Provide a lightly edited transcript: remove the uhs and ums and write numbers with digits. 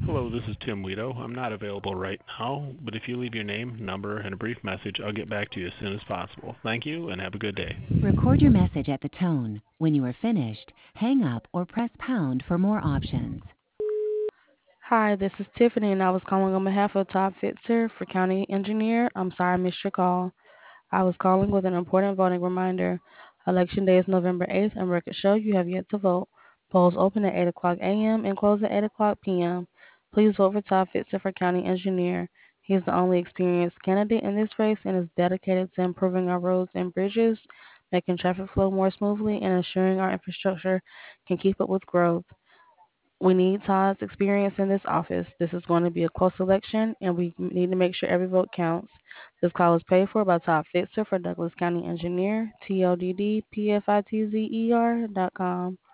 Hello, this is Tim Weedo. I'm not available right now, but if you leave your name, number, and a brief message, I'll get back to you as soon as possible. Thank you, and have a good day. Record your message at the tone. When you are finished, hang up or press pound for more options. Hi, this is Tiffany, and I was calling on behalf of Todd Fitzer for County Engineer. I'm sorry I missed your call. I was calling with an important voting reminder. Election Day is November 8th, and records show you have yet to vote. Polls open at 8 o'clock a.m. and close at 8 o'clock p.m. Please vote for Todd Fitzer for County Engineer. He is the only experienced candidate in this race and is dedicated to improving our roads and bridges, making traffic flow more smoothly, and ensuring our infrastructure can keep up with growth. We need Todd's experience in this office. This is going to be a close election, and we need to make sure every vote counts. This call is paid for by Todd Fitzer for Douglas County Engineer, TODDPFITZER.com.